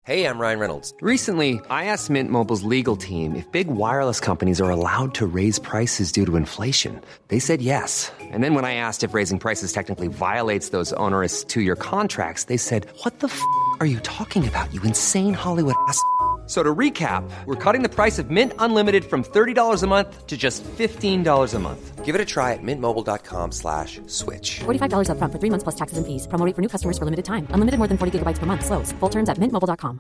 Hey, I'm Ryan Reynolds. Recently, I asked Mint Mobile's legal team if big wireless companies are allowed to raise prices due to inflation. They said yes. And then when I asked if raising prices technically violates those onerous two-year contracts, they said, "What the f*** are you talking about, you insane Hollywood ass?" So to recap, we're cutting the price of Mint Unlimited from $30 a month to just $15 a month. Give it a try at mintmobile.com/switch. $45 up front for 3 months plus taxes and fees. Promo rate for new customers for limited time. Unlimited more than 40 gigabytes per month. Slows full terms at mintmobile.com.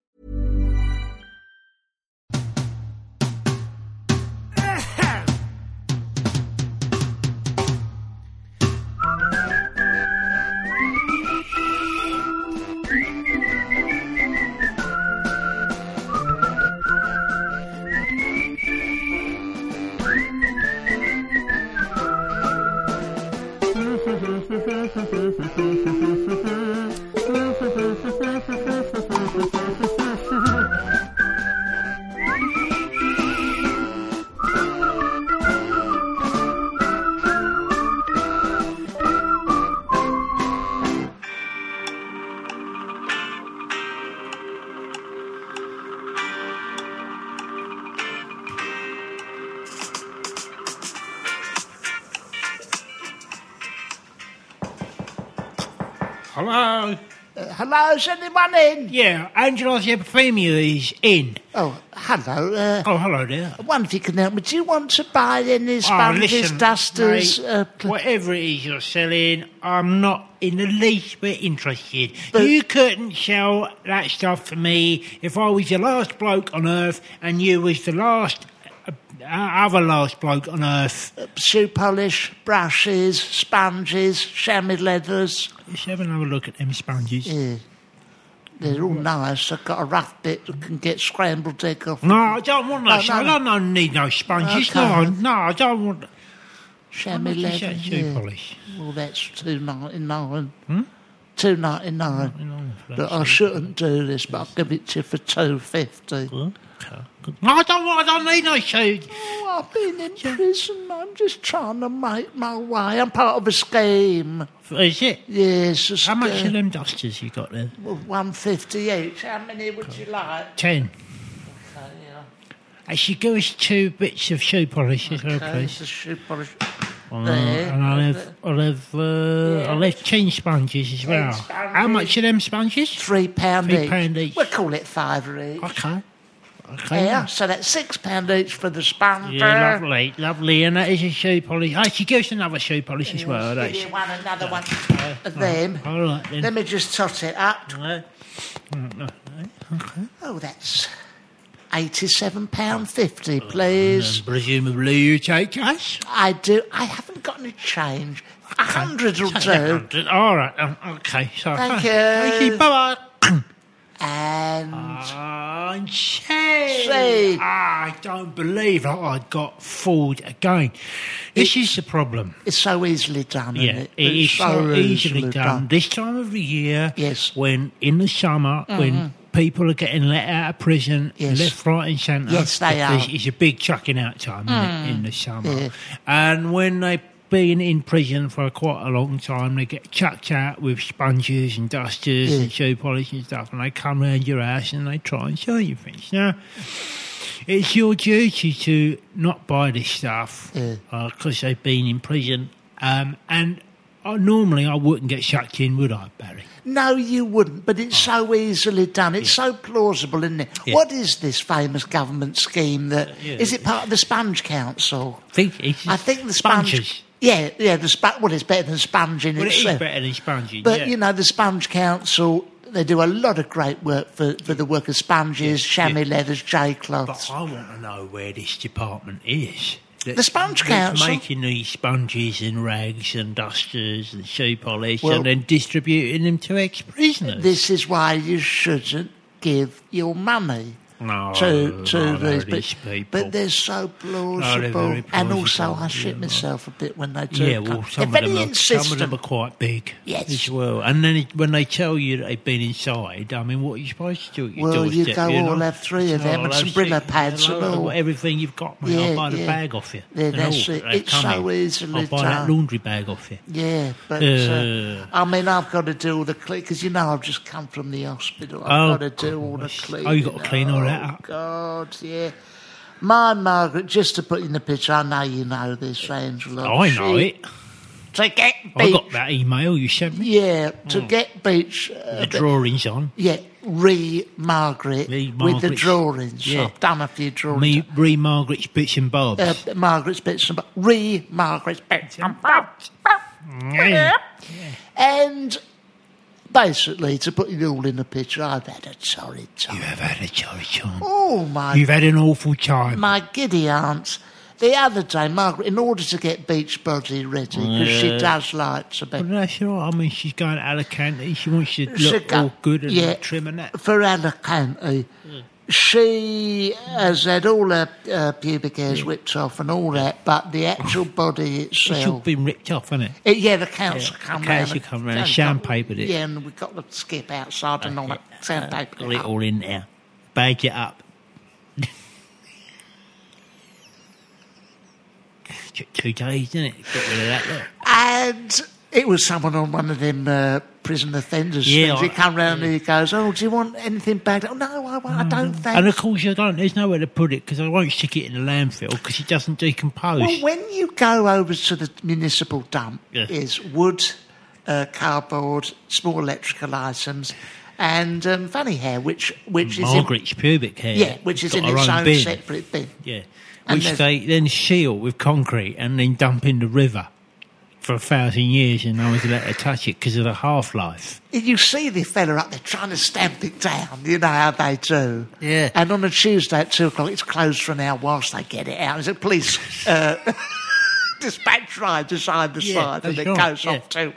Hello? Hello, is anyone in? Yeah, Angela's Epiphemia is in. Oh, hello. Hello there. I wonder if you can help me. Do you want to buy any sponges, listen, dusters? mate, whatever it is you're selling, I'm not in the least bit interested. But- You couldn't sell that stuff for me if I was the last bloke on earth and you was the last other last bloke on earth. Shoe polish, brushes, sponges, chamois leathers. Let's have another look at them sponges. Yeah. They're all nice. I've got a rough bit that can get scrambled egg off. No, I don't want those. No. I don't need no sponges. Okay. No, I don't want... Chamois How much is leather. that shoe polish? Well, that's $2.99. $2.99. But I shoe shouldn't do this, but I'll give it to you for $2.50. No, I don't need no shoe. Oh, I've been in prison. I'm just trying to make my way. I'm part of a scheme. Is it? Yes. A How much scheme. of them dusters you got there? Well, $1.50 each. How many would you like? 10. Okay, yeah. Actually, give us 2 bits of shoe polish as well, Okay, please. the shoe polish. And There. I'll have 10 sponges as well. sponges. How much are them sponges? £3 each. £3 each. We'll call it $5 each. Okay. Yeah, so that's £6 each for the sponge. Yeah, lovely. And that is a shoe polish. Actually, give us another shoe polish as well. Give That's you another one of them. all right then. Let me just tot it up. Okay. Oh, that's £87.50, please. And presumably you take cash. I do. I haven't got any change. 100 will Take do. 100. All right. Okay. So, Thank you. Thank you. Bye bye. And Say, I don't believe I got fooled again. This is the problem. it's so easily done, Yeah, isn't it? it is so easily done. This time of the year, Yes. when in the summer, when people are getting let out of prison, Yes. left, right and centre. Yes, they are. It's a big chucking out time isn't it, in the summer. Yeah. And when they've been in prison for quite a long time, they get chucked out with sponges and dusters Yeah. and shoe polish and stuff, and they come round your house and they try and sell you things. Now, it's your duty to not buy this stuff because they've been in prison. And normally I wouldn't get chucked in, would I, Barry? No, you wouldn't, but it's so easily done. It's so plausible, isn't it? Yeah. What is this famous government scheme that... Is it part of the Sponge Council? I think the Sponges. Yeah, well, it's better than sponging Well, it is itself. better than sponging, But, yeah. you know, the Sponge Council, they do a lot of great work for the work of sponges, chamois leathers, J-cloths. But I want to know where this department is. The Sponge that's Council? making these sponges and rags and dusters and shoe polish Well- and then distributing them to ex-prisoners. This is why you shouldn't give your money. these people. But they're so plausible. very And also, plausible, I shit myself a bit when they do. Yeah, well, some they're of very them insistent. are quite big Yes. as well. And then when they tell you that they've been inside, I mean, what are you supposed to do? At your Well, you doorstep, go know? all have 3 of them Oh, and some that's Brillo it. pads and all. Everything you've got, mate. Yeah, I'll buy the yeah. bag off you. Yeah, and that's all it. that they It's come so in. easily I'll buy that done. laundry bag off you. Yeah, but I mean, I've got to do all the clean because I've just come from the hospital. I've got to do all the cleaning. Oh, you got to clean all that up. God, yeah. My Margaret, just to put in the picture, I know you know this, Angela. I know it. To get I beach, got that email you sent me. yeah, to get beach. The drawings on. Yeah, Margaret with the Margaret's- drawings. yeah. I've done a few drawings. Margaret's bits and bobs. Margaret's bits and bobs. Margaret's bits and bobs. Yeah. And basically, to put it all in the picture, I've had a torrid time. You have had a jolly time. Oh, my You've had an awful time. My giddy aunt, the other day, Margaret, in order to get Beachbody ready, because she does like to be... Well, that's all right. I mean, she's going to Alicante. She wants to She look go- all good and yeah, trim and that. For Alicante, she has had all her pubic hairs whipped off and all that, but the actual body It's all itself... been ripped off, hasn't it? Yeah, the council Yeah, come the round. council come round and sandpapered it. Yeah, and we've got the skip outside and all that sandpaper. Got it all in there. Bag it up. Took 2 days, didn't it? Got rid of that, look. And it was someone on one of them prison offenders Yeah, things. He come round and he goes, "Oh, do you want anything bagged?" "Oh, no, I don't, thanks." And of course, I don't. There's nowhere to put it because I won't stick it in the landfill because it doesn't decompose. Well, when you go over to the municipal dump, Yeah. is wood, cardboard, small electrical items, and funny hair, which is Margaret's pubic hair. yeah, which is got in her its own bin. separate bin. Yeah, And which there's- they then seal with concrete and then dump in the river for 1,000 years, and no one's allowed to touch it because of the half-life. You see the fella up there trying to stamp it down. You know how they do. Yeah. And on a Tuesday at 2:00, it's closed for an hour whilst they get it out. There's a police dispatch rider side the side, and that's it right, goes yeah. off to.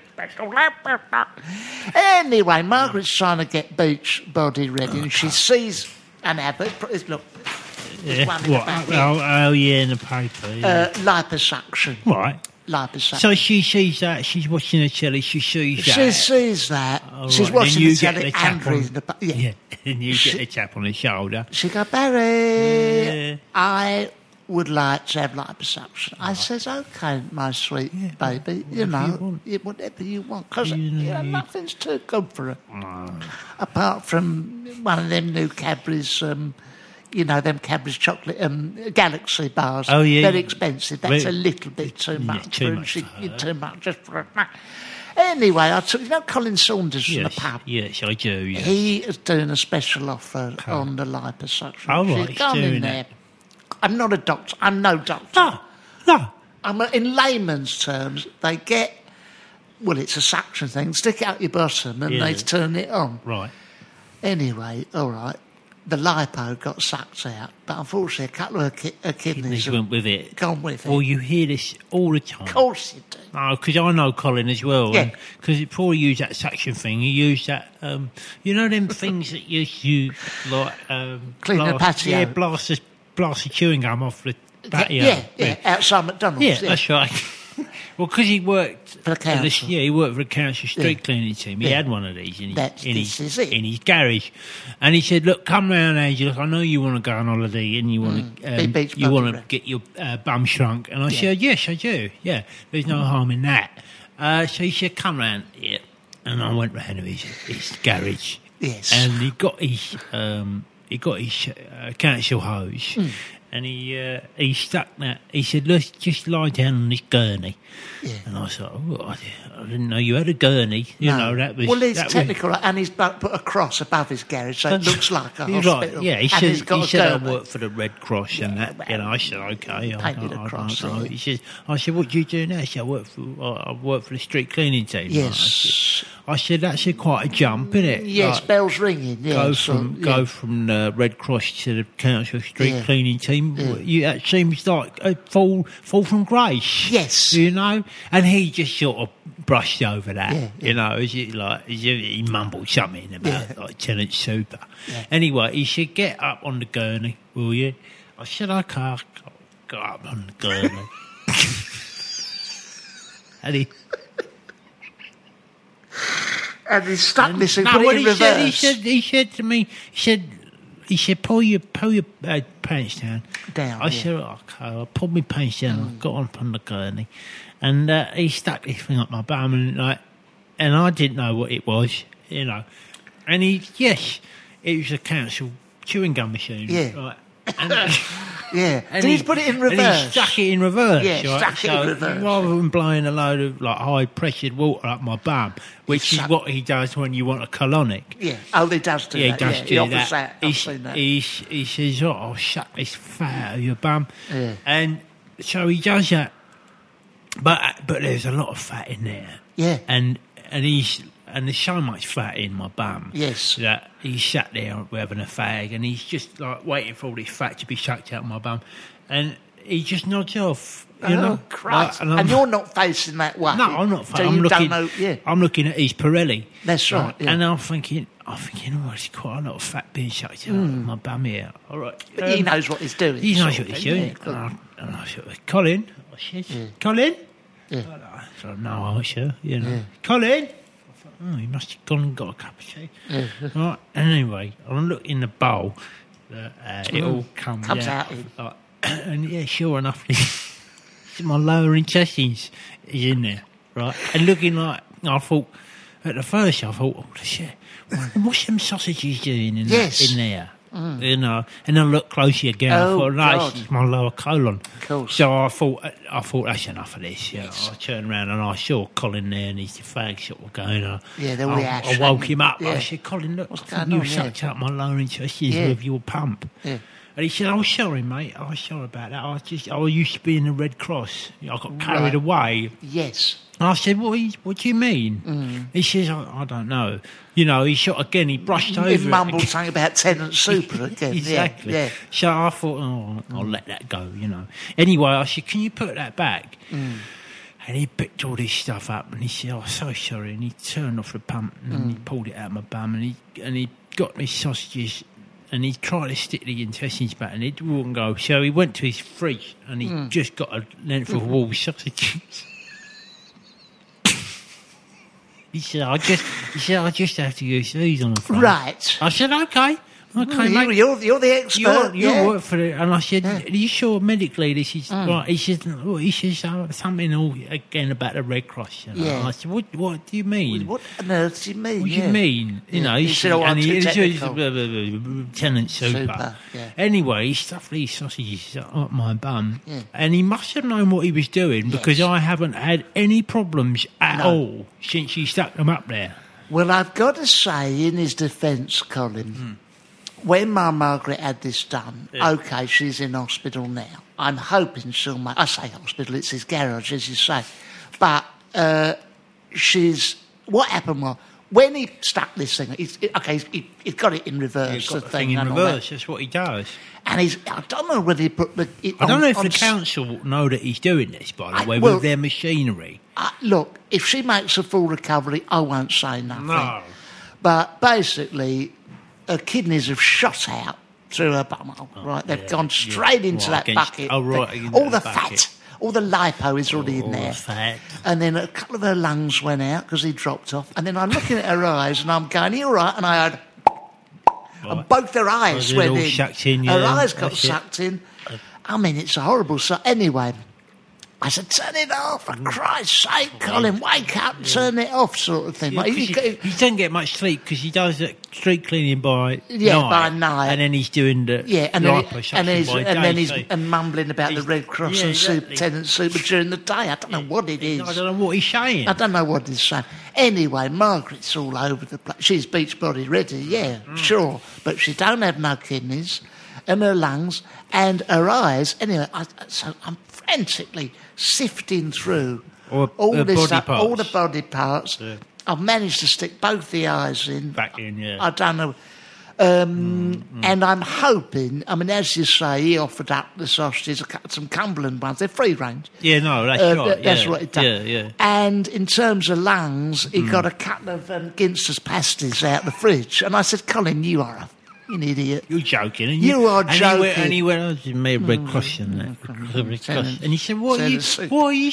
Anyway, Margaret's trying to get Beachbody ready, and she sees an advert. Look, there's Yeah. one in the What? back here. Oh, yeah, in the paper. Yeah. Liposuction. Right. Liposuction. So she sees that. She's watching the telly. She sees that. She sees that. Oh, She's right, watching then you the get telly the and tap on- reading the... Yeah, and you She- get the tap on the shoulder. She go, "Barry, Yeah. I would like to have liposuction." I says, "Okay, my sweet baby, whatever you want, because nothing's too good for her. Apart from one of them new Cadbury's, them Cadbury's chocolate Galaxy bars. Oh, yeah. Very expensive. That's Very- a little bit too much too for her. much She, for her. too much just for her." Anyway, I took, Colin Saunders from the pub. Yes, I do. Yeah. He is doing a special offer on the liposuction. Oh, right, She's he's gone in doing there. that. I'm not a doctor. I'm no doctor. No. In layman's terms, they get, well, it's a suction thing, stick it out your bottom and Yeah. they turn it on. Right. Anyway, all right, the lipo got sucked out, but unfortunately a couple of her kidneys He went with it. gone with it. Well, you hear this all the time. Of course you do. Oh, because I know Colin as well. Yeah. Because before he used that suction thing, he used that, them things that you use, like... Clean the patio. Yeah, blast the chewing gum off the patio. Yeah, outside McDonald's. Yeah, that's right. Well, because he worked For the council. he worked for the council street Yeah. cleaning team. He Yeah. had one of these in This is it. his garage, and he said, "Look, come round, Angela. I know you want to go on holiday and you want Be beach to buggy. get your bum shrunk." And I said, "Yes, I do. Yeah, there's no harm in that." So he said, "Come round here," and I went round to his garage. Yes. and he got his council hose. And he stuck that. He said, "Let's just lie down on this gurney." Yeah. And I thought, "Oh, I didn't know you had a gurney." You know, that was... Well, it's that was- technical, and he's put a cross above his garage, so it looks like a You're hospital. right, yeah. He And said, he's got a I gurney. work for the Red Cross and that. I said, "Okay." Painted a cross, I don't know. yeah. I said, "What do you do now?" He said, I work for the street cleaning team." Yes. I said, "That's quite a jump, isn't it?" Yes, Like, bells ringing. Yeah, go from the Red Cross to the council street Yeah. cleaning team. That seems like a fall from grace. Yes. You know? And he just sort of brushed over that. Yeah, You know, he mumbled something about like Tenant Super. Yeah. Anyway, he said, get up on the gurney, will you? I said, okay, I'll go up on the gurney. And he stuck this and put what it in he reverse. said, he said to me, he said, pull your pants down. I said, okay, I pulled my pants down, I got on the gurney, and he stuck this thing up my bum, and I didn't know what it was, you know. And it was a council chewing gum machine. Yeah. Right? And, Yeah. And Did he put it in reverse? And he stuck it in reverse. Yeah, right? stuck it in reverse. Rather than blowing a load of like high-pressured water up my bum, which is what he does when you want a colonic. Yeah. Oh, he does do that. He does He do offers that. I've seen that. He says, I'll suck this fat out of your bum. Yeah. And so he does that. But there's a lot of fat in there. Yeah. And there's so much fat in my bum. Yes. That he sat there having a fag, and he's just like waiting for all this fat to be sucked out of my bum, and he just nods off. You know, Christ. Like, and you're not facing that way. No, I'm not. So I'm you looking. don't know. Yeah. I'm looking at his Pirelli. That's right. Yeah. And I'm thinking, oh, there's quite a lot of fat being sucked out of my bum here. All right. But he knows what he's doing. He knows sort what of he's thing, doing. yeah, And I said, Colin. I said, Colin? Yeah. So, no, I sure, you know. Colin? I thought, oh, he must have gone and got a cup of tea. Yeah. Right. Anyway, I look in the bowl. It all comes out. And sure enough, my lower intestines is in there, right? And looking like, I thought, at the first I thought, oh, shit, what's them sausages doing in there? You know, and then I looked closely again. I thought, no, it's my lower colon. Cool. So I thought that's enough of this. You know, I turned around and I saw Colin there, and he's the fag sort of going. they'll I react. woke him up. Yeah. I said, Colin, look, What's I think going you on, sucked out my lower intestines with your pump. Yeah. And he said, "Oh, sorry, mate. Oh, sorry about that. I used to be in the Red Cross. I got carried away." Yes. And I said, "What do you mean?" He says, "I don't know." You know, he shot again. He brushed over. He mumbled it. something about Tenant Super again. Exactly. Yeah. So I thought, I'll let that go. You know. Anyway, I said, "Can you put that back?" And he picked all this stuff up, and he said, "Oh, so sorry." And he turned off the pump, and he pulled it out of my bum, and he got me sausages. And he tried to stick the intestines back, and it wouldn't go. So he went to his fridge, and he just got a length of wall sausages. He said, "I just have to use these on the front." Right. I said, "Okay, mate." You're the expert. You work for it, and I said, "Are you sure medically this is right?" He said, something again about the Red Cross. You know? Yeah. I said, "What do you mean?" What on earth do you mean? What do you mean? You know, he said, I'm too technical. Tenant Super. Super, yeah. Anyway, he stuffed these sausages up my bum, and he must have known what he was doing because I haven't had any problems at all since he stuck them up there. Well, I've got to say, in his defence, Colin, when my Margaret had this done, OK, she's in hospital now. I'm hoping she'll make... I say hospital, it's his garage, as you say. But she's... What happened was, when he stuck this thing... He's got it in reverse. He's got the thing in reverse, that's what he does. And I don't know whether he put the... I don't know if the council know that he's doing this, by the way, with their machinery. Look, if she makes a full recovery, I won't say nothing. No. But basically, her kidneys have shot out through her bumhole, right? They've gone straight into that bucket. Oh, right. All the fat, all the lipo is already in there. Fat. And then a couple of her lungs went out because he dropped off. And then I'm looking at her eyes and I'm going, "Are you all right?" And I heard... And both their eyes went in. Sucked in. Her eyes got sucked in. I mean, it's horrible. So anyway... I said, "Turn it off, for Christ's sake, Colin, wake up, turn it off," sort of thing. Yeah, he doesn't get much sleep because he does the street cleaning by night. And then he's doing the and mumbling about the Red Cross and Tenant Super during the day. I don't know what it is. I don't know what he's saying. I don't know what he's saying. Anyway, Margaret's all over the place. She's Beachbody ready, sure. But she don't have no kidneys and her lungs and her eyes. Anyway, so I'm frantically sifting through all the body parts. Yeah. I've managed to stick both the eyes in. Back in, yeah. I don't know. And I'm hoping, I mean, as you say, he offered up the sausages, some Cumberland ones. They're free range. Yeah, no, that's right. That's what he done. Yeah. And in terms of lungs, he got a couple of Ginster's pasties out the fridge. And I said, Colin, you are an idiot. You're joking. And You are joking. And he went, I just made a Red Cross in that. Red Cross. And he said, what are you saying?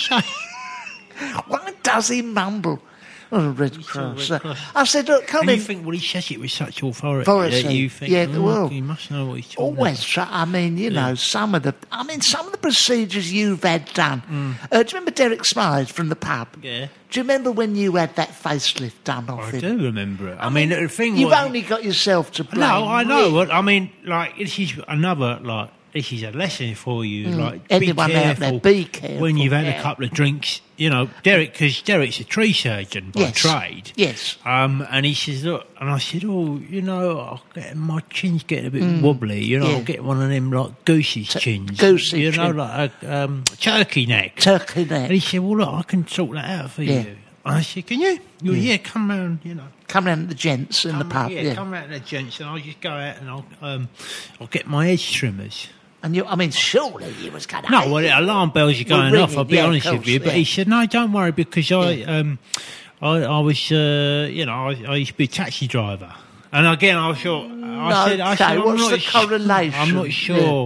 Why does he mumble? Oh, Red Cross. Red Cross. I said, look, Colin. And you think, well, he says it with such authority. Authority. That you think, well, he must know what he's talking always about. I mean, you know, some of the procedures you've had done. Do you remember Derek Smythe from the pub? Yeah. Do you remember when you had that facelift done off I him? do remember it. I mean, the thing You've was... only got yourself to blame. No, I know. really. I mean, like, this is another, like, this is a lesson for you. Like, Anyone be out careful there, be careful. when you've had Yeah. a couple of drinks. You know, because Derek's a tree surgeon by Yes. trade. Yes. And he says, look, and I said, oh, you know, my chin's getting a bit wobbly. You know, Yeah. I'll get one of them, like, goose's chins. goosey You know, chin. like a turkey neck. Turkey neck. And he said, well, look, I can sort that out for Yeah. you. And I said, can you? Yeah, come round, you know. Come round to the gents in the pub. Yeah, come round to the gents and I'll just go out and I'll get my edge trimmers. And I mean, surely you was going to... No, well, the alarm bells are going off, I'll be honest with you. But yeah. he said, no, don't worry, because I was, you know, I used to be a taxi driver. And again, I thought, I said, I'm what's not the correlation? I'm not sure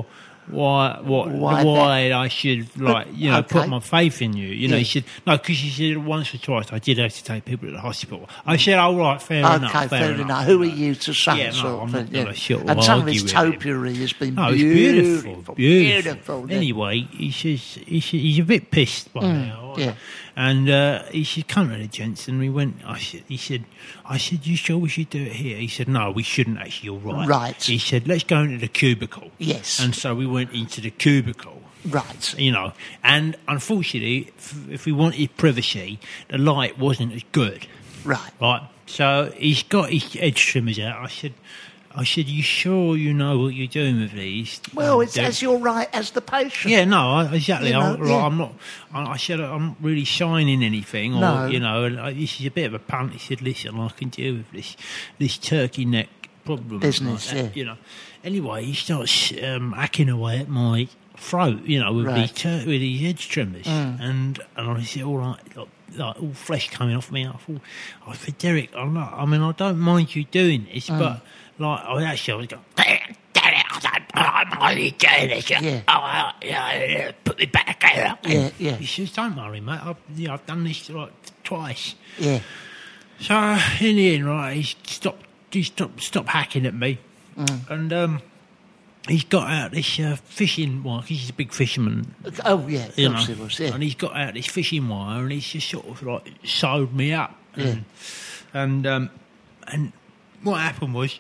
why I should, like, you know, put my faith in you. You know, he said, no, because he said once or twice I did have to take people to the hospital. I said, oh, right, fair enough. Okay, fair enough. Who are you to say? Yeah, no, sort I'm of not thing, going to sort of And some of his argue with him. topiary has been No, it's beautiful. beautiful. Yeah. Anyway, he says he's a bit pissed by now. yeah. And he said, come to the gents, and we went. He said, you sure we should do it here? He said, no, we shouldn't actually. You're right. Right. He said, let's go into the cubicle. Yes. And so we went into the cubicle. Right. You know, and unfortunately, if we wanted privacy, the light wasn't as good. Right. Right. So he's got his edge trimmers out. I said, you sure you know what you're doing with these? Well, it's as you're right as the patient. Yeah, no, exactly. You know, yeah. I'm not. I said I'm not really shining anything, or No. you know, this is a bit of a punt. He said, listen, I can deal with this turkey neck problem Business, like that, yeah. You know. Anyway, he starts hacking away at my throat, you know, with Right. with these edge trimmers, and I said, all right. Like all flesh coming off me. I said, Derek, I don't mind you doing this, but like I was going, Derek, I don't mind you doing this. Yeah. Put me back together. Yeah. He says, don't worry, mate. I've done this like twice. Yeah. So in the end, right, he stopped hacking at me, and he's got out this fishing wire. He's a big fisherman. Oh, yeah. Of You course know, it was, yeah. and he's got out this fishing wire, and he's just sort of like sewed me up. And what happened was,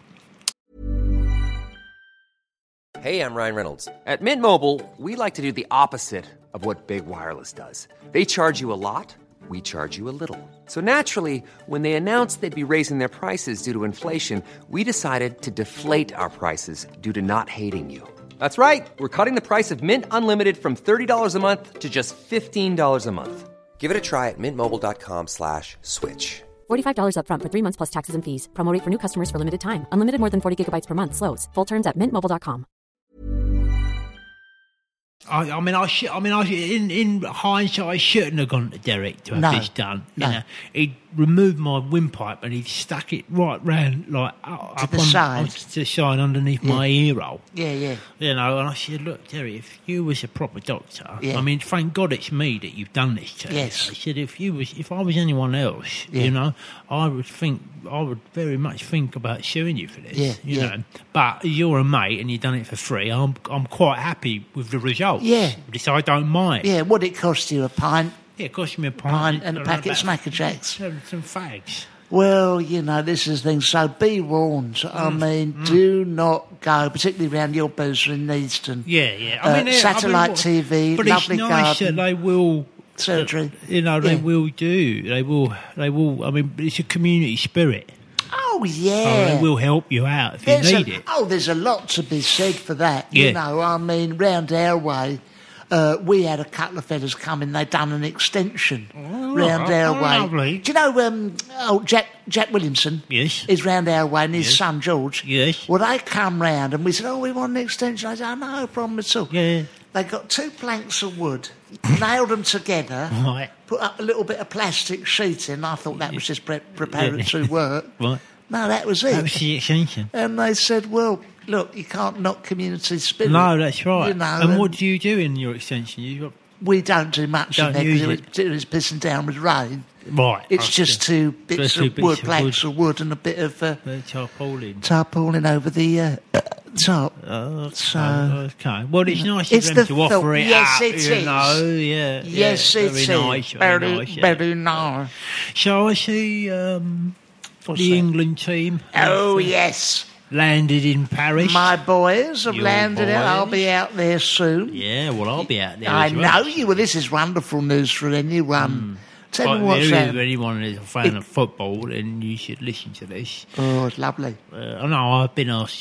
Hey, I'm Ryan Reynolds. At Mint Mobile, we like to do the opposite of what Big Wireless does. They charge you a lot, we charge you a little. So naturally, when they announced they'd be raising their prices due to inflation, we decided to deflate our prices due to not hating you. That's right. We're cutting the price of Mint Unlimited from $30 a month to just $15 a month. Give it a try at mintmobile.com/switch. $45 upfront for 3 months plus taxes and fees. Promo rate for new customers for limited time. Unlimited more than 40 gigabytes per month. Slows full terms at mintmobile.com. in hindsight, I shouldn't have gone to Derek to have No, this done. no. You know, he removed my windpipe and he stuck it right round, like up the side. to the side underneath my ear hole. Yeah. You know, and I said, look, Derek, if you was a proper doctor, Yeah. I mean, thank God it's me that you've done this to. Yes. I said, if I was anyone else, Yeah. you know, I would very much think about suing you for this. Yeah, you yeah. know. But you're a mate and you've done it for free. I'm quite happy with the results. Yeah. So I don't mind. Yeah, what it cost you, a pint Yeah, it cost me a pint and a packet of Smacker Jacks? Some fags. Well, you know, this is the thing. So be warned. I mean, do not go, particularly around your boozer in Needston. Yeah. Satellite TV, but lovely it's nice garden. that they will Surgery. You know, they Yeah. will do. They will. I mean, it's a community spirit. Oh, So yeah. they will help you out if you need it. There's a lot to be said for that. Yeah. You know, I mean, round our way, we had a couple of fellas come in. They'd done an extension round our way. Lovely. Do you know Jack Williamson? Yes. Is round our way, and his son George. Yes. Well, they come round, and we said, "Oh, we want an extension." I said, "Oh, no problem at all." Yeah. They got 2 planks of wood, nailed them together, Right. put up a little bit of plastic sheeting. I thought that was just preparatory work. Right. No, that was it. That was the extension. And they said, "Well, look, you can't knock community spirit." No, that's right. You know, and what do you do in your extension? You got we don't do much Don't in there use because it was pissing down with rain. right. It's just 2 bits Just 2 of bits wood, of planks of wood, and a bit of tarpaulin. tarpaulin over the top. Okay. Well, it's nice It's of them the to offer thought. it Yes, up, it you is. know, yeah. Yes, yeah, it very is. nice, very nice. Yeah. Very nice. So I see What's the that? England team Oh, yes. landed in Paris. My boys have Your landed it. I'll boys? be out there soon. Yeah, well, I'll be out there I as well. know you. Well, this is wonderful news for anyone. Tell But me what's if that. anyone is a fan of football, then you should listen to this. Oh, it's lovely. I know I've been asked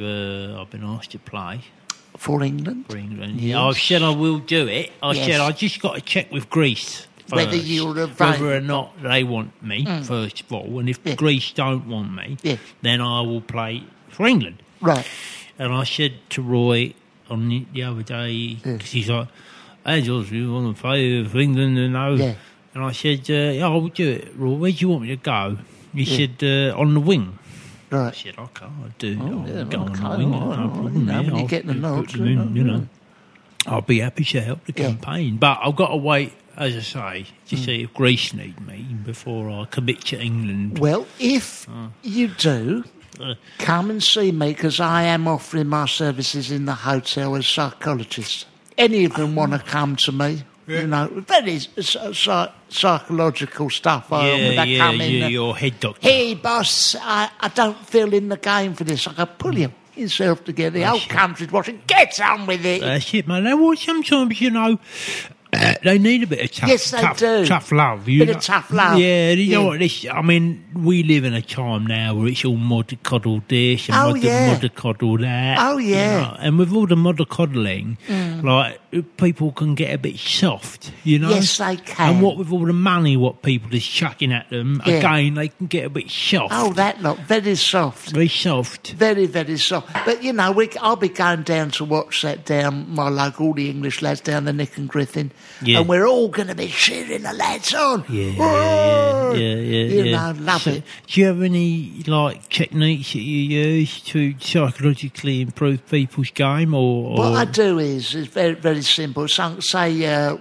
to play For England. for England. Yes. I said I will do it. I Yes. said I just got to check with Greece first, Whether you're whether or available. not they want me first of all, and if Yeah. Greece don't want me, Yeah. then I will play for England. Right. And I said to Roy on the other day, because he's like, "Hey George, you want to play for England?" And Yeah. And I said, "Yeah, I'll do it, Roy. Where do you want me to go?" He said, "On the wing." I Right. said, "Okay, I'll do. Oh, I'll yeah, go on okay, the wing. all right, No all right, problem, you know, yeah, when you I'll get the put nods, them in, you you know. know. I'll be happy to help the Yeah. campaign, but I've got to wait, as I say, to see if Greece need me before I commit to England." Well, if you do, come and see me because I am offering my services in the hotel as psychologist. Any of them want to come to me? You know, very psychological stuff. They come in and, your head doctor. "Hey, boss, I don't feel in the game for this." I go, "Pull yourself together. The whole country's watching. Get on with it." That's it, man. Well, sometimes, you know, they need a bit of tough, Yes, they do. tough love. You Bit know? of tough love. Yeah, you know Yeah. what? I mean, we live in a time now where it's all mollycoddle this and Oh, yeah. mollycoddle that. Oh, yeah. you know? And with all the mollycoddling, like, people can get a bit soft, you know? Yes, they can. And what with all the money what people is chucking at them, Yeah. again, they can get a bit soft. Oh, that lot, very soft. Very soft. Very, very soft. But, you know, I'll be going down to watch that down my local, all the English lads down the Nick and Griffin. Yeah. And we're all going to be cheering the lads on. Yeah. You know, love it. Do you have any like techniques that you use to psychologically improve people's game, or? What I do is very, very simple. Say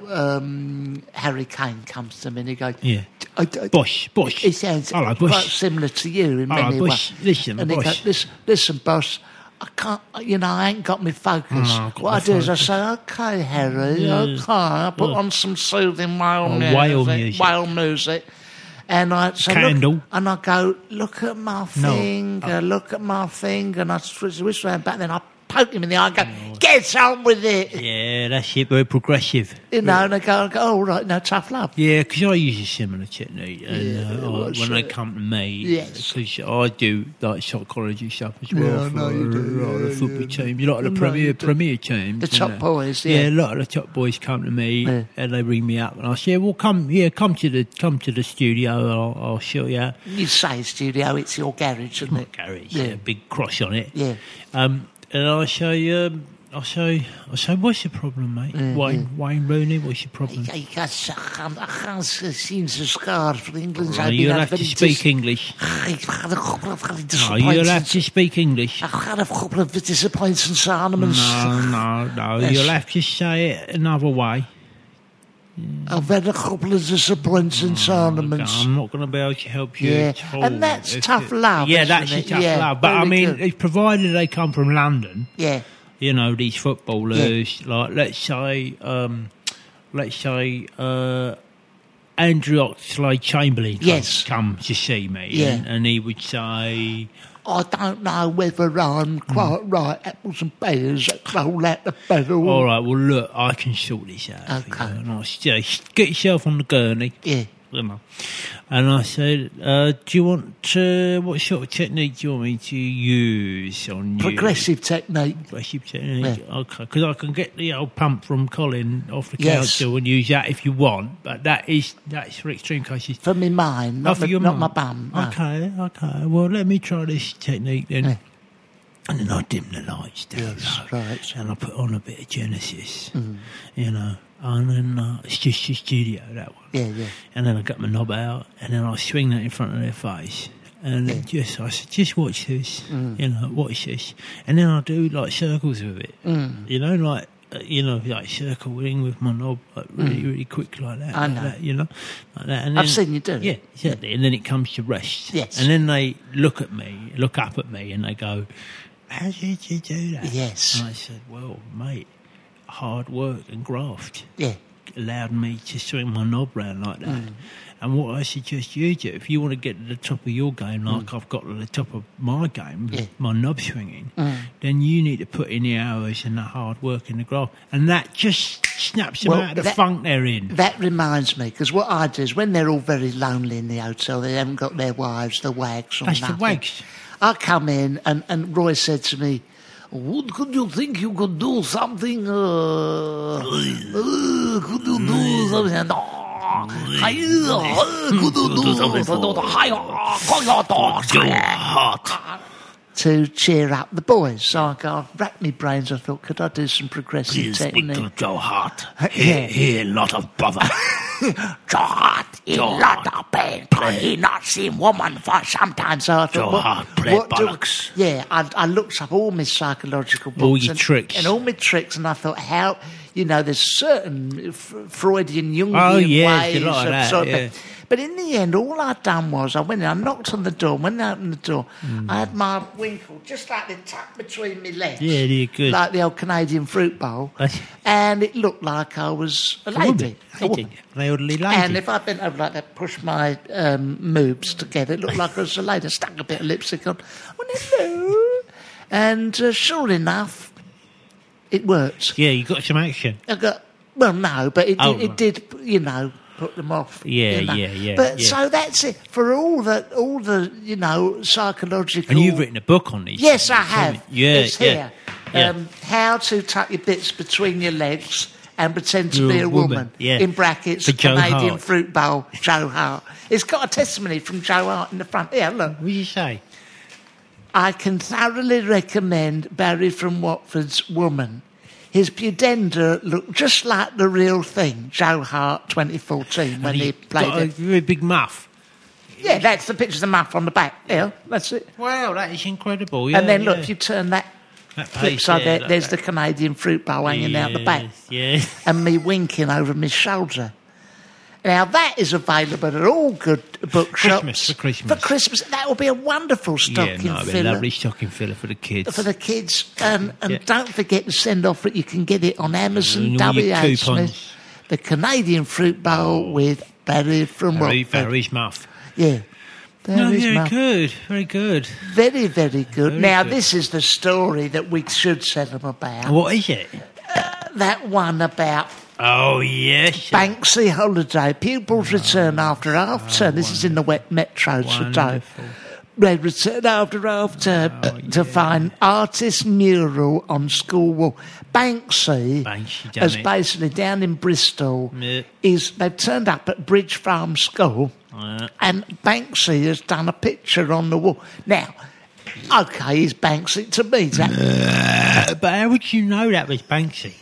Harry Kane comes to me and he goes, Yeah. Bosh. Bosh. He sounds Hello, Bosh. quite similar to you in Hello, many Bosh. ways. Listen, and he Bosh. goes, listen, boss, I can't, you know, I ain't got my focus. No, I've got What my I do is I focus. say, "Okay, Harry, okay." I put on some soothing whale whale music. whale music. And I say, Candle. look, and I go, "Look at my No. finger, look at my finger." And I switch around back, then I poke him in the eye and go, "Get on with it." Yeah, that's it. Very progressive. You know, and I go, "Oh, right, no, tough love." Yeah, because I use a similar technique, and what's when they that? come to me, Yes. because I do like psychology stuff as well Yeah, I for know you do, like the football teams, like the I know you do. premier teams, The you top know. boys, Yeah, yeah. a lot of the top boys come to me Yeah. and they ring me up, and I say, "Well, come to the studio, and I'll show you." Out. You say studio, it's your garage, isn't it? Garage, Yeah. big cross on it. Yeah. And I say, "What's your problem, mate? Wayne Rooney, what's your problem?" I can't seem to scar for England. Oh, you'll have to speak English. I've had a couple of No, disappointing. you'll have to speak English. I've had a couple of disappointing tournaments. No. Yes. You'll have to say it another way. I've had a couple of disappointing tournaments. I'm not going to be able to help you Yeah, at all. and that's tough love, Yeah, isn't that's it? tough Yeah, love. But I very mean, good. it's provided they come from London, Yeah, you know, these footballers, like, let's say, Andrew Oxlade-Chamberlain Yes. come to see me, Yeah. and he would say, I don't know whether I'm quite right. Apples and pears that roll out the barrel. "All right, well, look, I can sort this out. for Okay. you." And I say, "Get yourself on the gurney." Yeah, you know. And I said, do you want to, what sort of technique do you want me to use on you? Progressive technique. Progressive technique, Yeah. okay. Because I can get the old pump from Colin off the Yes. council and use that if you want, but that's for extreme cases. For me mind, Oh, not, for your not my mum. bum. No. Okay. Well, let me try this technique then. Yeah. And then I dim the lights down Yes, low, right. and I put on a bit of Genesis, you know, and then it's just the studio, that one. Yeah, yeah. And then I got my knob out, and then I swing that in front of their face. And then I said, just watch this, you know, watch this. And then I do like circles with it, you know, like, like circling with my knob, like really, really quick like that. I like know. that, you know, like that. And I've then, seen you do it. Yeah, exactly. And then it comes to rest. Yes. And then they look up at me, and they go, how did you do that? Yes. And I said, well, mate, hard work and graft Yeah. allowed me to swing my knob round like that. And what I suggest you do, if you want to get to the top of your game, like I've got to the top of my game, with my knob swinging, then you need to put in the hours and the hard work and the graft. And that just snaps them Well, out of the that- funk they're in. That reminds me, because what I do is when they're all very lonely in the hotel, they haven't got their wives, the wags, or That's the nothing. wags. I come in, and Roy said to me, "What could you think you could do something? Could you do something? Could you do something to cheer up the boys?" So I racked my brains. I thought, could I do some progressive technique? Joe Hart. Yeah. Here, lot of bother. Joe Hart, he's not a pain, but he not seen woman for some time. So I thought, Joe Hart, play bollocks. I looked up all my psychological books. All your and, tricks. And all my tricks, and I thought, how, there's certain Freudian, Jungian Oh, yeah, ways a lot of that, sort of yeah. thing. But in the end, all I'd done was I went in, I knocked on the door. When I opened the door, I had my winkle just like the tuck between my legs. Yeah, you're good. Like the old Canadian fruit bowl. And it looked like I was a lady. A woman. An elderly lady. And if I bent over like that, pushed my moobs together, it looked like I was a lady. I stuck a bit of lipstick on. Oh, hello. And sure enough, it worked. Yeah, you got some action. I got, well, no, but it Oh, did, put them off. Yeah, you know. yeah. But so that's it for all the psychological. And you've written a book on these. Yes, things, I have. haven't you? Yeah, It's here. Yeah. How to tuck your bits between your legs and pretend to You're be a a woman, woman. yeah. In brackets, For Joe Canadian Hart. fruit bowl, Joe Hart. It's got a testimony from Joe Hart in the front. Here, look. What did you say? I can thoroughly recommend Barry from Watford's Woman. His pudenda looked just like the real thing, Joe Hart 2014, when he played got a it. very big muff. Yeah, that's the picture of the muff on the back. Yeah, that's it. Wow, that is incredible. Yeah, And then, look, yeah. if you turn that That flip page side, there, there, there's the Canadian fruit bowl hanging out the back. Yeah. And me winking over my shoulder. Now, that is available at all good bookshops. For Christmas. For Christmas. That will be a wonderful stocking it'd be a filler. lovely stocking filler for the kids. For the kids. And Yeah. don't forget to send off it. You can get it on Amazon, And all your W.H. coupons. Smith. The Canadian fruit bowl with Barry from Watford. Barry's muff. Yeah. No, Barry's very muff. good. Very good. Very, very good. Very Now, good. this is the story that we should tell them about. What is it? That one about Oh, yes. Banksy holiday. Pupils return after half term. This is in the wet metro today. Wonderful. They return after half term to find artist mural on school wall. Banksy Banksy done is it. basically down in Bristol. Yeah. They've turned up at Bridge Farm School, and Banksy has done a picture on the wall. Now, okay, he's Banksy to me. But how would you know that was Banksy?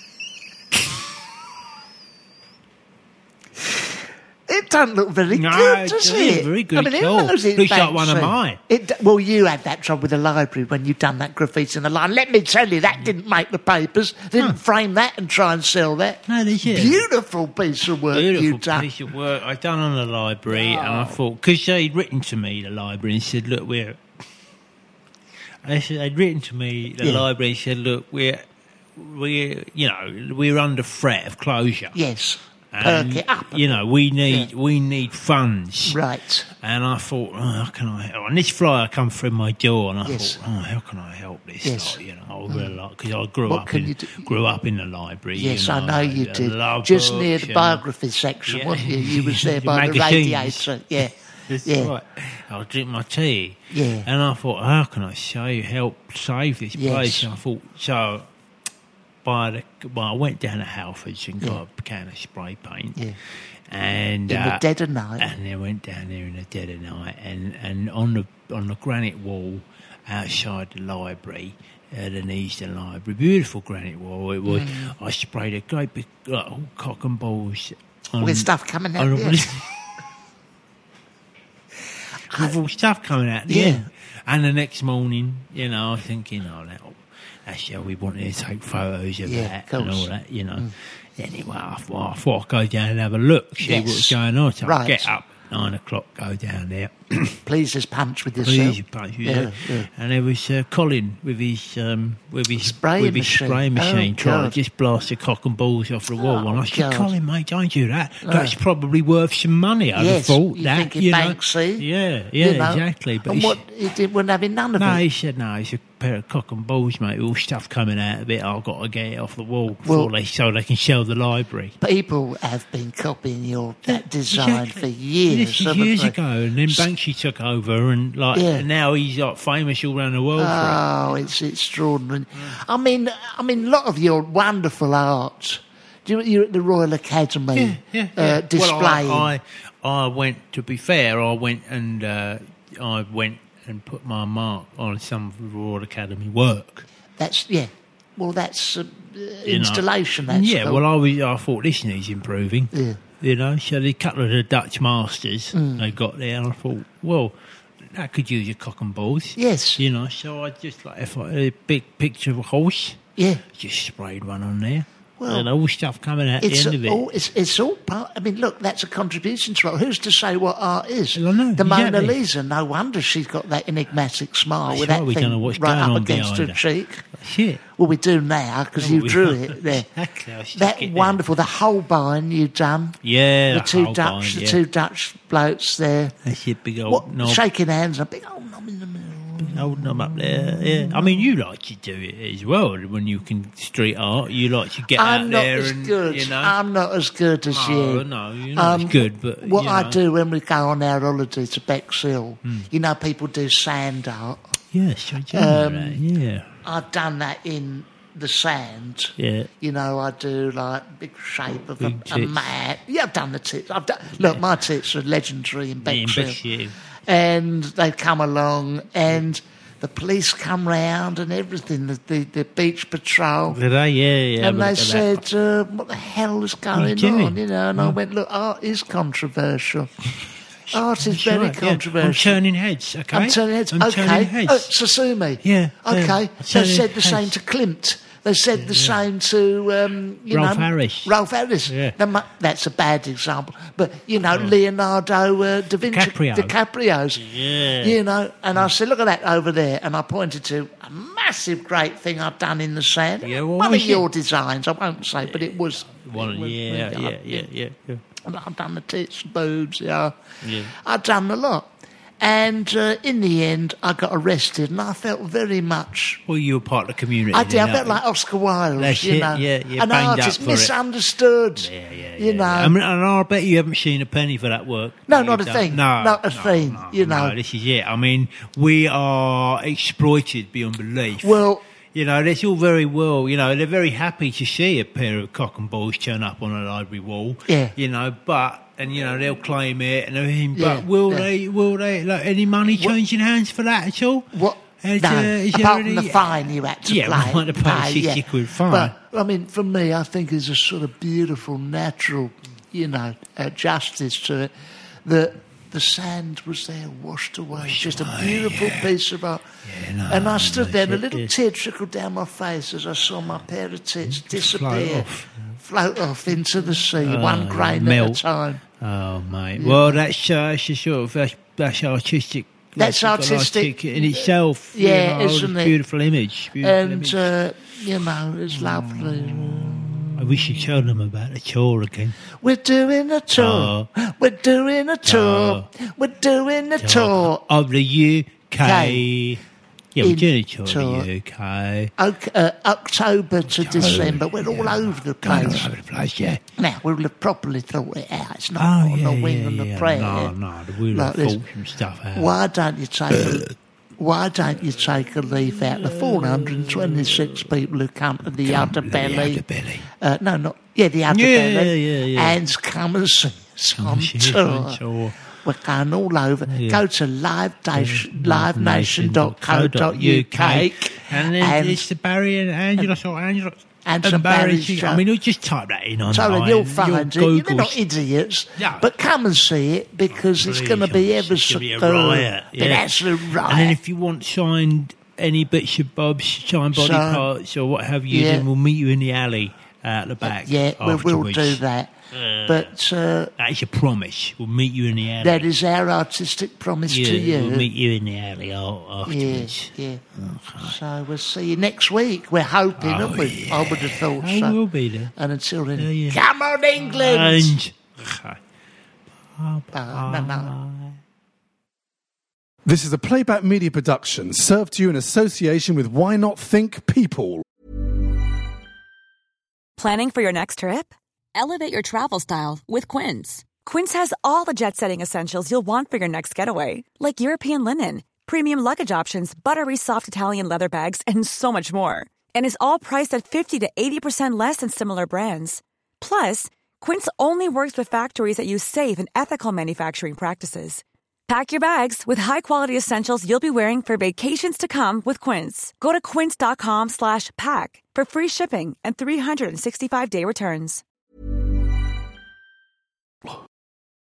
It doesn't look very No, good, does it it? doesn't. Very good who at all. knows it's Looks like one of Banksy? mine. Well, you had that trouble with the library when you done that graffiti in the line. Let me tell you, that didn't make the papers. Didn't frame that and try and sell that. No, they did. Beautiful piece of work Beautiful you done. piece of work I done on the library, and I thought, because they'd written to me, the library, and said, look, they'd written to me, the Yeah. library, and said, look, we're under threat of closure. Yes. perk it up. You know, we need funds. Right. And I thought, how can I help? And this flyer come through my door, and I Yes. thought, how can I help this? Yes. Like, you know, I really like, because I grew What up can in you do? grew up in the library. Yes, you I know you I did. love Just near books the and- biography section, Yeah. weren't you? You was there The by the magazines. radiator. Yeah. That's Yeah. right. I'll drink my tea. Yeah. And I thought, how can I help save this Yes. place? And I thought, so I went down to Halfords and got a can of spray paint. Yeah. And In the dead of night. And I went down there in the dead of night, and on the granite wall outside the library, the Neasden Library, beautiful granite wall it was. I sprayed a great big cock and balls. With stuff coming out. on Yeah. with all stuff coming out. Yeah. And the next morning, you know, I was thinking, that's how we wanted to take photos of Yeah, that of and all course. that, you know. Anyway, I thought I'd go down and have a look, see Yes. what's going on. So I Right. get up 9 o'clock, go down there. Please just punch with yourself. Please, punch, yeah. And there was Colin with his Spraying machine. spray machine Oh, trying God. to just blast the cock and balls off the wall. Oh, And I said, God. Colin, mate, don't do that. That's probably worth some money. I'd have Yes, thought you that. thinking you know. Banksy? Yeah, You know. exactly. But And he what? He wasn't having none of no, it. he said, no, it's a pair of cock and balls, mate, all stuff coming out of it. I've got to get it off the wall so they can sell the library. People have been copying that design for years. This is haven't years they? ago, and then Banksy took over, and and now he's like famous all around the world for Oh, it's extraordinary. I mean, a lot of your wonderful art. You're at the Royal Academy displaying. Well, I went. To be fair, I went and put my mark on some of the Royal Academy work. That's Well, that's You installation. know. That's Yeah. called. Well, I thought this needs improving. Yeah. You know, so the couple of the Dutch masters they got there, and I thought, well, that could use a cock and balls. Yes. You know, so I just if I had a big picture of a horse, Yeah. just sprayed one on there. Well, and all stuff coming out It's the end of it. all, it's all part. I mean, look, that's a contribution to art. Who's to say what art is? Well, I know, the Mona exactly. Lisa. No wonder she's got that enigmatic smile That's with right, that we thing don't know what's right going up on against her behind her. cheek. Shit. Well, we do now because you we drew don't. it there. Exactly, I should That get there. wonderful. The Holbein you done. Yeah, The two Holbein, Dutch, yeah. the two Dutch blokes there. That's your big old knob. Shaking hands, a big old knob in the middle. Holding them up there, yeah. I mean, you like to do it as well when you can street art. You like to get I'm out not there as and good. you know. I'm not as good as you. No, you're not as good. But what you I know. do when we go on our holiday to Bexhill, you know, people do sand art. Yes, I do know that. Yeah, I've done that in the sand. yeah. You know, I do like big shape of Big a tits. man. Yeah, I've done the tits. Look, my tits are legendary in Bexhill. Bexhill. And they come along and the police come round and everything, the beach patrol. Did I? Yeah. And but they look at that. said, what the hell is going doing? on? You know, and I went, look, art is controversial. Art is That's very right, yeah. controversial. I'm turning heads, okay? I'm turning heads. I'm Okay. turning heads. Oh, Sasumi. Yeah, Okay. yeah. They Turning said the same heads. to Klimt. They said the same to Ralph Harris. Ralph Harris. Yeah. That's a bad example, but you know Leonardo da Vinci, DiCaprio's. Yeah. You know, and I said, look at that over there, and I pointed to a massive, great thing I've done in the sand. Yeah, what one of was it? your designs, I won't say, but it was. One, it was yeah. And I've done the tits, boobs, Yeah. I've done a lot. And in the end, I got arrested, and I felt very much. Well, you were part of the community. I did. I then, felt like Oscar Wilde, That's you it, know, yeah, an banged up artist for it. misunderstood. You know, I mean, and I bet you haven't seen a penny for that work. No, that not you've a done. thing. No, Not a thing, you know. No, this is it. I mean, we are exploited beyond belief. Well, you know, that's all very well. You know, they're very happy to see a pair of cock and balls turn up on a library wall. Yeah. You know, and you know they'll claim it and everything. Yeah, But will yeah. they? Like, any money changing hands for that at all? what? Is, No, is there apart from any- the fine you had to Yeah, pay. we had to pay 60 quid fine. But I mean, for me, I think there's a sort of beautiful, natural, you know, justice to it. That the sand was there, washed away, just a beautiful piece of art. Yeah, no, and I stood there, and a little yeah. tear trickled down my face as I saw my pair of tits disappear, float off into the sea, one grain at a melt. time. Oh, mate. Yeah. Well, that's a sort of that's artistic. That's artistic in itself. Yeah, you know, isn't a it? beautiful image. And you know, it's lovely. We should tell them about the tour again. We're doing a tour. We're doing a tour. We're doing a tour. Of the UK. Yeah, we're doing a tour of the UK. October to December. We're all over the place. All over the place, yeah. Now, we'll have properly thought it out. It's not on the wing and the prayer. No, we'll have thought some stuff out. Why don't you take a leaf out of the 426 people who come to the Udderbelly? The Udderbelly. Yeah. And come and see us on tour. We're going all over. Go to livenation.co.uk. And then it's the Barry and Angela. And Barry's show. I mean, just type that in online. So you'll find it. You're not idiots. No. But come and see it, because it's going to be ever so good. Riot. An absolute riot. And then if you want signed any bits of bobs, signed body parts or what have you, then we'll meet you in the alley at the back. We'll do that. But that is a promise. We'll meet you in the alley. That is our artistic promise to you. We'll meet you in the alley afterwards. Yeah. Okay. So we'll see you next week. We're hoping, aren't we? Yeah. I would have thought so. We'll be there. And until then, come on, England! Bye. This is a Playback Media production, served to you in association with Why Not Think People. Planning for your next trip? Elevate your travel style with Quince. Quince has all the jet-setting essentials you'll want for your next getaway, like European linen, premium luggage options, buttery soft Italian leather bags, and so much more. And is all priced at 50 to 80% less than similar brands. Plus, Quince only works with factories that use safe and ethical manufacturing practices. Pack your bags with high-quality essentials you'll be wearing for vacations to come with Quince. Go to quince.com/pack for free shipping and 365-day returns.